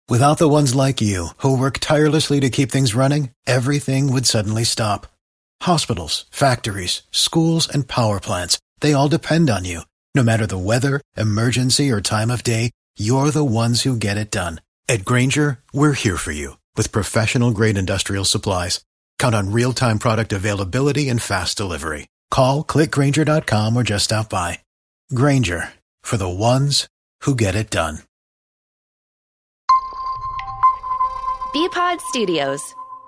Without the ones like you, who work tirelessly to keep things running, everything would suddenly stop. Hospitals, factories, schools, and power plants, they all depend on you. No matter the weather, emergency, or time of day, you're the ones who get it done. At Grainger, we're here for you with professional-grade industrial supplies. Count on real-time product availability and fast delivery. Call, clickgrainger.com, or just stop by. Grainger, for the ones who get it done. Bpod Studios.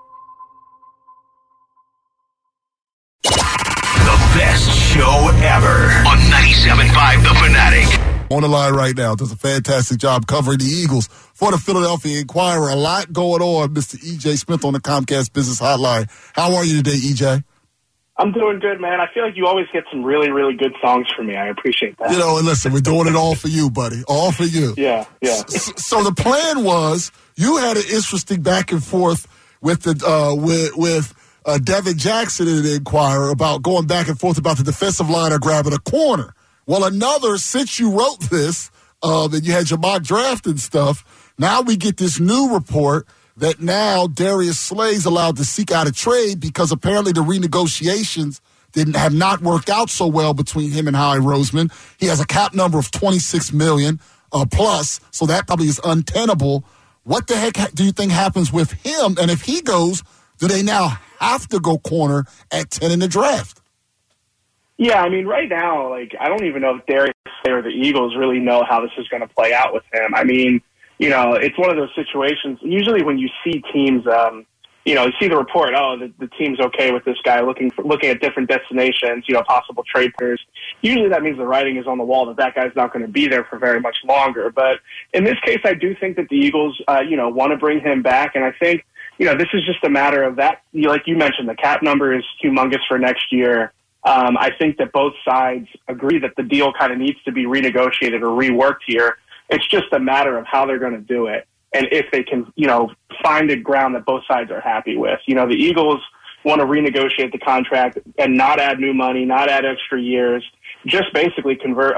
The best show ever on 97.5 The Fanatic. On the line right now, does a fantastic job covering the Eagles for the Philadelphia Inquirer. A lot going on, Mr. E.J. Smith on the Comcast Business Hotline. How are you today, E.J.? I'm doing good, man. I feel like you always get some really, really good songs for me. I appreciate that. You know, and listen, we're doing it all for you, buddy. All for you. Yeah. So the plan was you had an interesting back and forth with the Devin Jackson in the Inquirer about going back and forth about the defensive line or grabbing a corner. Well, since you wrote this, and you had your mock draft and stuff, now we get this new report that now Darius Slay's allowed to seek out a trade because apparently the renegotiations have not worked out so well between him and Howie Roseman. He has a cap number of $26 million plus, so that probably is untenable. What the heck do you think happens with him? And if he goes, do they now have to go corner at 10 in the draft? Yeah, I mean, right now, I don't even know if Darius Slay or the Eagles really know how this is going to play out with him. I mean, it's one of those situations. Usually when you see teams, you see the report, the team's okay with this guy looking at different destinations, possible trade pairs. Usually that means the writing is on the wall that guy's not going to be there for very much longer. But in this case, I do think that the Eagles, want to bring him back. And I think, this is just a matter of that. Like you mentioned, the cap number is humongous for next year. I think that both sides agree that the deal kind of needs to be renegotiated or reworked here. It's just a matter of how they're going to do it and if they can, find a ground that both sides are happy with. The Eagles want to renegotiate the contract and not add new money, not add extra years, just basically convert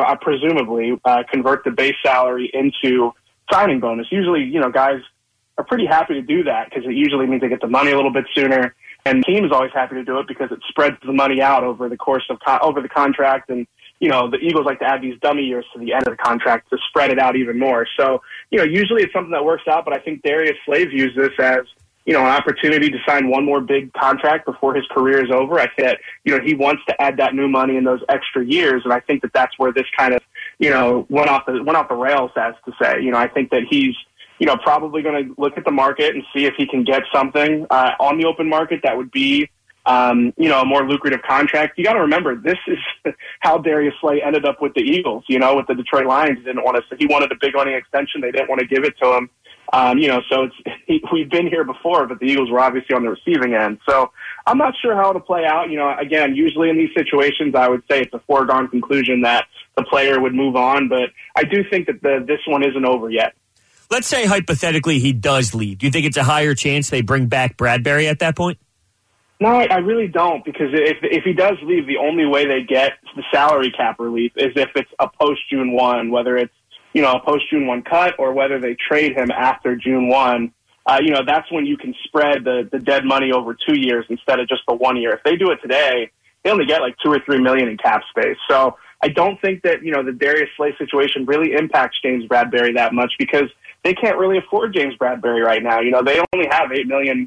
the base salary into signing bonus. Usually, guys are pretty happy to do that because it usually means they get the money a little bit sooner. And the team is always happy to do it because it spreads the money out over the course of over the contract. And, the Eagles like to add these dummy years to the end of the contract to spread it out even more. So, usually it's something that works out. But I think Darius Slay views this as, an opportunity to sign one more big contract before his career is over. I think that, he wants to add that new money in those extra years. And I think that that's where this kind of, went off the rails, as to say. I think that he's, probably going to look at the market and see if he can get something on the open market that would be, a more lucrative contract. You got to remember, this is how Darius Slay ended up with the Eagles, with the Detroit Lions. He wanted a big money extension. They didn't want to give it to him. So we've been here before, but the Eagles were obviously on the receiving end. So I'm not sure how it'll play out. Again, usually in these situations, I would say it's a foregone conclusion that the player would move on, but I do think that this one isn't over yet. Let's say hypothetically he does leave. Do you think it's a higher chance they bring back Bradbury at that point? No, I really don't, because if he does leave, the only way they get the salary cap relief is if it's a post-June 1, whether it's, a post-June 1 cut or whether they trade him after June 1. That's when you can spread the dead money over 2 years instead of just the 1 year. If they do it today, they only get like $2 or $3 million in cap space. So I don't think that, the Darius Slay situation really impacts James Bradbury that much because they can't really afford James Bradbury right now. They only have $8 million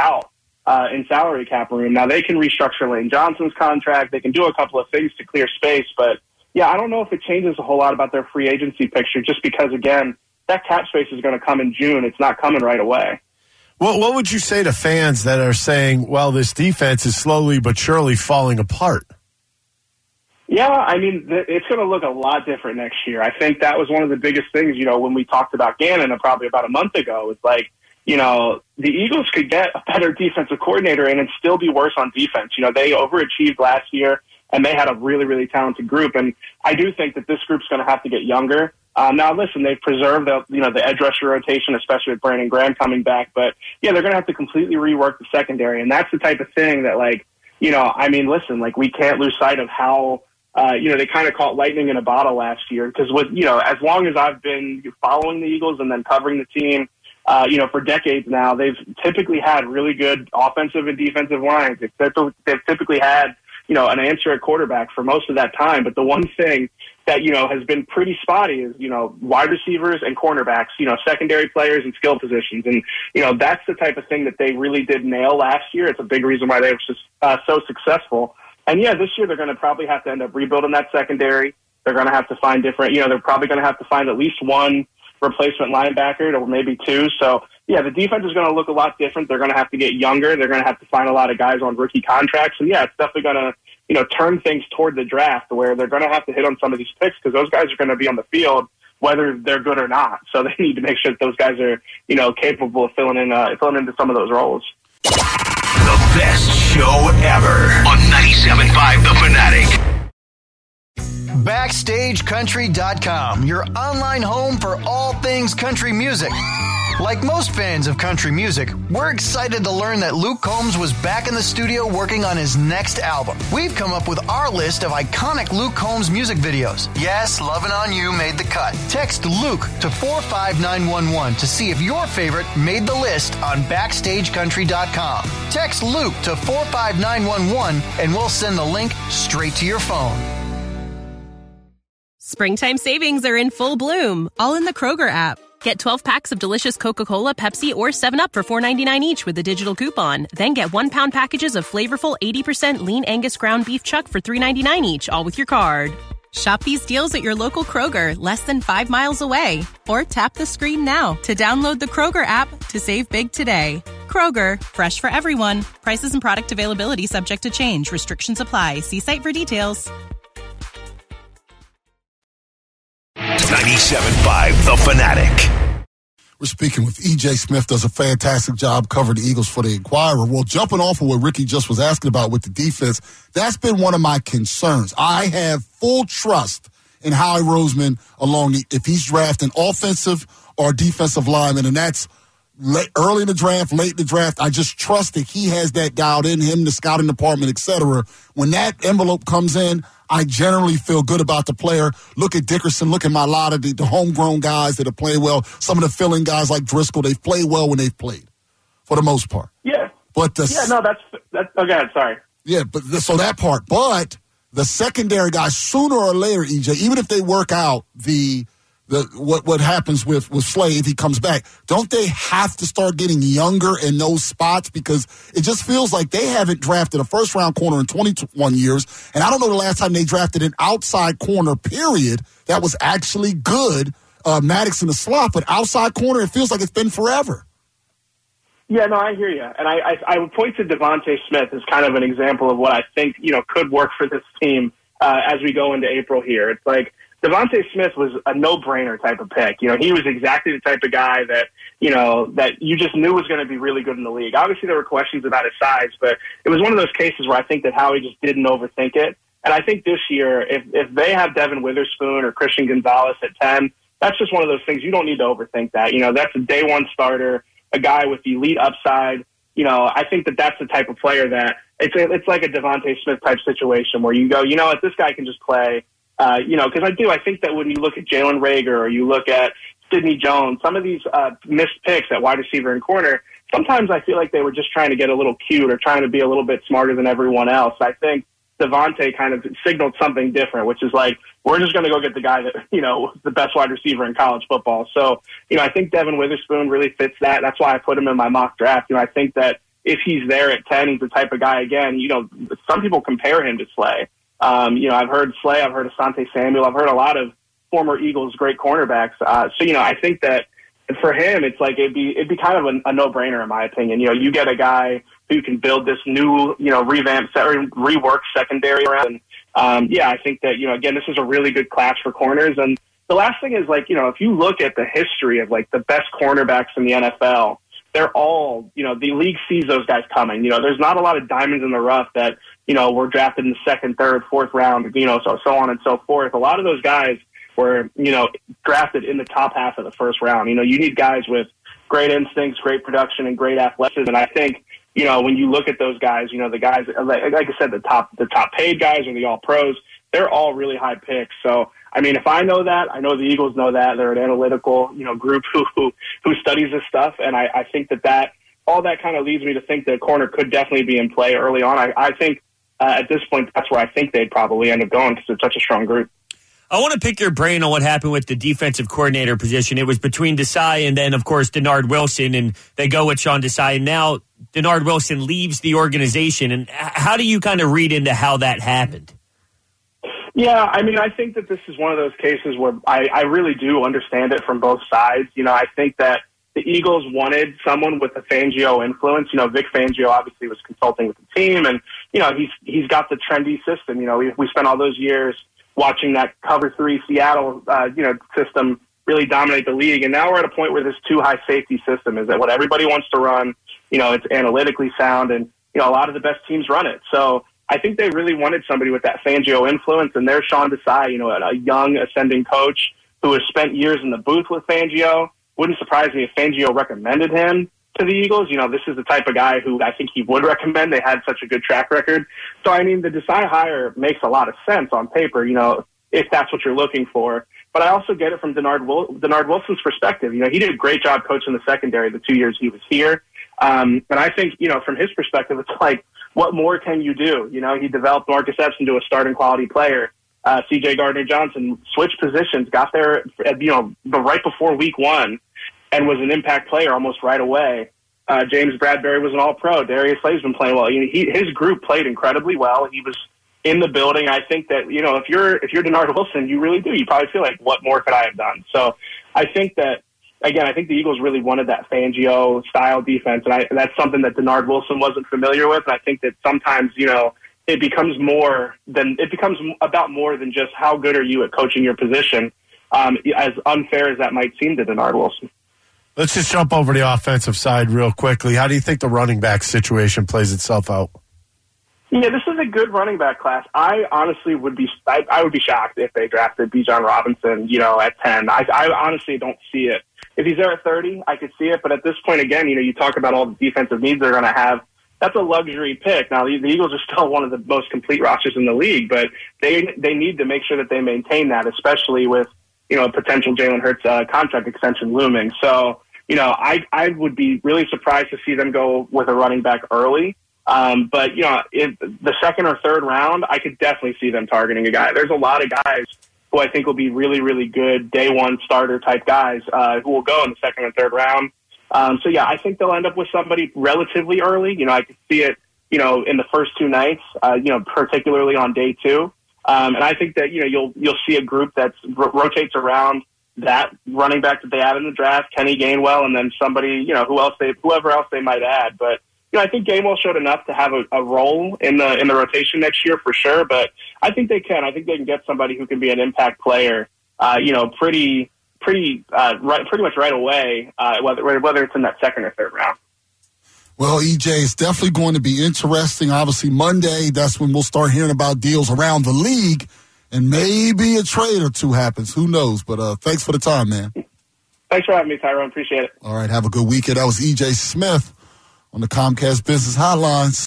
in salary cap room. Now they can restructure Lane Johnson's contract. They can do a couple of things to clear space, but yeah, I don't know if it changes a whole lot about their free agency picture just because, again, that cap space is going to come in June. It's not coming right away. Well, what would you say to fans that are saying, well, this defense is slowly but surely falling apart? Yeah, I mean, it's going to look a lot different next year. I think that was one of the biggest things, when we talked about Gannon probably about a month ago. It's like, the Eagles could get a better defensive coordinator and still be worse on defense. They overachieved last year and they had a really, really talented group. And I do think that this group's going to have to get younger. Now, listen, they've preserved the edge rusher rotation, especially with Brandon Graham coming back. But, yeah, they're going to have to completely rework the secondary. And that's the type of thing that, we can't lose sight of how, they kind of caught lightning in a bottle last year. Because, as long as I've been following the Eagles and then covering the team, for decades now, they've typically had really good offensive and defensive lines. They've typically had, an answer at quarterback for most of that time. But the one thing that, has been pretty spotty is, wide receivers and cornerbacks, secondary players and skill positions. And, that's the type of thing that they really did nail last year. It's a big reason why they were so successful. And yeah, this year they're going to probably have to end up rebuilding that secondary. They're going to have to find different, they're probably going to have to find at least one replacement linebacker or maybe two. So yeah, the defense is going to look a lot different. They're going to have to get younger. They're going to have to find a lot of guys on rookie contracts. And yeah, it's definitely going to, turn things toward the draft where they're going to have to hit on some of these picks because those guys are going to be on the field whether they're good or not. So they need to make sure that those guys are, capable of filling into some of those roles. The best show ever on 97.5 The Fanatic. BackstageCountry.com, your online home for all things country music. Like most fans of country music, we're excited to learn that Luke Combs was back in the studio working on his next album. We've come up with our list of iconic Luke Combs music videos. Yes, Lovin' On You made the cut. Text Luke to 45911 to see if your favorite made the list on BackstageCountry.com. Text Luke to 45911 and we'll send the link straight to your phone. Springtime savings are in full bloom, all in the Kroger app. Get 12 packs of delicious Coca-Cola, Pepsi, or 7-Up for $4.99 each with a digital coupon. Then get 1-pound packages of flavorful 80% lean Angus ground beef chuck for $3.99 each, all with your card. Shop these deals at your local Kroger, less than 5 miles away. Or tap the screen now to download the Kroger app to save big today. Kroger, fresh for everyone. Prices and product availability subject to change. Restrictions apply. See site for details. 97.5 The Fanatic. We're speaking with E.J. Smith, does a fantastic job covering the Eagles for the Inquirer. Well, jumping off of what Ricky just was asking about with the defense, that's been one of my concerns. I have full trust in Howie Roseman if he's drafting offensive or defensive lineman, and that's early in the draft, late in the draft. I just trust that he has that dialed in, him, the scouting department, et cetera. When that envelope comes in, I generally feel good about the player. Look at Dickerson. Look at Mailata, the homegrown guys that have played well. Some of the filling guys like Driscoll, they've played well when they've played, for the most part. Yeah. But that's okay. Sorry. Yeah, so that part. But the secondary guys, sooner or later, EJ, even if they work out what happens with Slay if he comes back, don't they have to start getting younger in those spots? Because it just feels like they haven't drafted a first-round corner in 21 years, and I don't know the last time they drafted an outside corner, period, that was actually good. Maddox in the slot, but outside corner, it feels like it's been forever. Yeah, no, I hear you. And I would point to Devontae Smith as kind of an example of what I think, could work for this team as we go into April here. It's like, Devontae Smith was a no-brainer type of pick. He was exactly the type of guy that you just knew was going to be really good in the league. Obviously, there were questions about his size, but it was one of those cases where I think that Howie just didn't overthink it. And I think this year, if they have Devin Witherspoon or Christian Gonzalez at 10, that's just one of those things. You don't need to overthink that. That's a day one starter, a guy with elite upside. I think that that's the type of player that it's like a Devontae Smith type situation where you go, what, this guy can just play. Because I think that when you look at Jalen Reagor or you look at Sidney Jones, some of these missed picks at wide receiver and corner, sometimes I feel like they were just trying to get a little cute or trying to be a little bit smarter than everyone else. I think Devontae kind of signaled something different, which is like, we're just going to go get the guy that, was the best wide receiver in college football. So, I think Devin Witherspoon really fits that. That's why I put him in my mock draft. I think that if he's there at 10, he's the type of guy, again, some people compare him to Slay. I've heard Slay, I've heard Asante Samuel, I've heard a lot of former Eagles great cornerbacks. I think that for him, it's like it'd be kind of a no-brainer in my opinion. You get a guy who can build this new, rework secondary around. And, I think that, again, this is a really good class for corners. And the last thing is if you look at the history of the best cornerbacks in the NFL, they're all, the league sees those guys coming. There's not a lot of diamonds in the rough that, were drafted in the second, third, fourth round, so on and so forth. A lot of those guys were, drafted in the top half of the first round. You need guys with great instincts, great production, and great athleticism. And I think, when you look at those guys, the guys, like I said, the top paid guys or the all pros, they're all really high picks. So I mean, if I know that, I know the Eagles know that. They're an analytical, group who studies this stuff, and I think that all that kind of leads me to think that corner could definitely be in play early on. I think at this point, that's where I think they'd probably end up going because it's such a strong group. I want to pick your brain on what happened with the defensive coordinator position. It was between Desai and then, of course, Denard Wilson, and they go with Sean Desai. And now Denard Wilson leaves the organization. And how do you kind of read into how that happened? Yeah, I mean, I think that this is one of those cases where I really do understand it from both sides. I think that the Eagles wanted someone with a Fangio influence. Vic Fangio obviously was consulting with the team, and, he's got the trendy system. We spent all those years watching that cover 3 Seattle, system really dominate the league. And now we're at a point where this too high safety system is that what everybody wants to run, it's analytically sound, and, a lot of the best teams run it. So I think they really wanted somebody with that Fangio influence, and there's Sean Desai, a young ascending coach who has spent years in the booth with Fangio. Wouldn't surprise me if Fangio recommended him to the Eagles. This is the type of guy who I think he would recommend. They had such a good track record. So, I mean, the Desai hire makes a lot of sense on paper, if that's what you're looking for. But I also get it from Denard Wilson's perspective. He did a great job coaching the secondary the 2 years he was here. And I think, from his perspective, it's like, what more can you do? He developed Marcus Epps into a starting quality player. C.J. Gardner-Johnson switched positions, got there, right before week 1, and was an impact player almost right away. James Bradbury was an all-pro. Darius Slay's been playing well. His group played incredibly well. He was in the building. I think that, if you're Denard Wilson, you really do. You probably feel like, what more could I have done? So I think that, again, I think the Eagles really wanted that Fangio-style defense, and that's something that Denard Wilson wasn't familiar with. And I think that sometimes, it becomes about more than just how good are you at coaching your position, as unfair as that might seem to Denard Wilson. Let's just jump over to the offensive side real quickly. How do you think the running back situation plays itself out? Yeah, this is a good running back class. I honestly would be shocked if they drafted Bijan Robinson, at 10. I honestly don't see it. If he's there at 30, I could see it. But at this point, again, you talk about all the defensive needs they're going to have. That's a luxury pick. Now, the Eagles are still one of the most complete rosters in the league, but they need to make sure that they maintain that, especially with, a potential Jalen Hurts contract extension looming. So, I would be really surprised to see them go with a running back early. But, in the second or third round, I could definitely see them targeting a guy. There's a lot of guys who I think will be really, really good day one starter type guys who will go in the second and third round. So, yeah, I think they'll end up with somebody relatively early. I could see it, in the first 2 nights, particularly on day 2. And I think that, you'll see a group that rotates around that running back that they have in the draft, Kenny Gainwell, and then somebody, whoever else they might add. But, I think Gainwell showed enough to have a role in the rotation next year for sure. But I think they can. I think they can get somebody who can be an impact player, pretty much right away, whether it's in that second or third round. Well, EJ, it's definitely going to be interesting. Obviously, Monday, that's when we'll start hearing about deals around the league, and maybe a trade or two happens. Who knows? But thanks for the time, man. Thanks for having me, Tyrone. Appreciate it. All right, have a good weekend. That was EJ Smith on the Comcast Business Hotlines.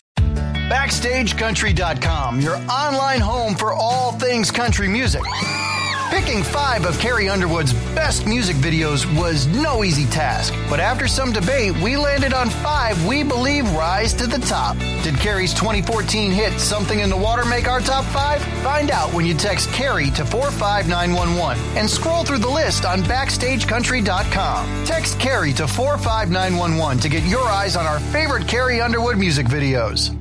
BackstageCountry.com, your online home for all things country music. Picking 5 of Carrie Underwood's best music videos was no easy task, but after some debate, we landed on 5 we believe rise to the top. Did Carrie's 2014 hit Something in the Water make our top 5? Find out when you text Carrie to 45911 and scroll through the list on BackstageCountry.com. Text Carrie to 45911 to get your eyes on our favorite Carrie Underwood music videos.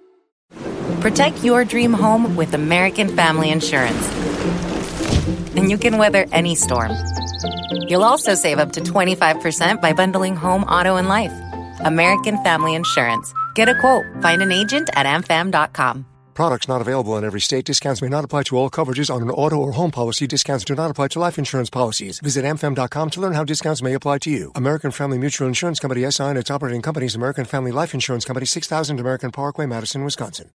Protect your dream home with American Family Insurance, and you can weather any storm. You'll also save up to 25% by bundling home, auto, and life. American Family Insurance. Get a quote. Find an agent at amfam.com. Products not available in every state. Discounts may not apply to all coverages on an auto or home policy. Discounts do not apply to life insurance policies. Visit amfam.com to learn how discounts may apply to you. American Family Mutual Insurance Company, SI, and its operating companies, American Family Life Insurance Company, 6000 American Parkway, Madison, Wisconsin.